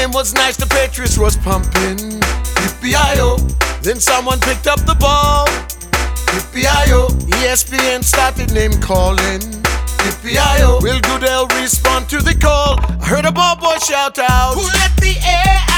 game was nice, the Patriots was pumping. Yippee-i-yo. Then someone picked up the ball. Yippee-i-yo. ESPN started name calling. Yippee-i-yo. Will Goodell respond to the call? I heard a ball boy shout out, who let the air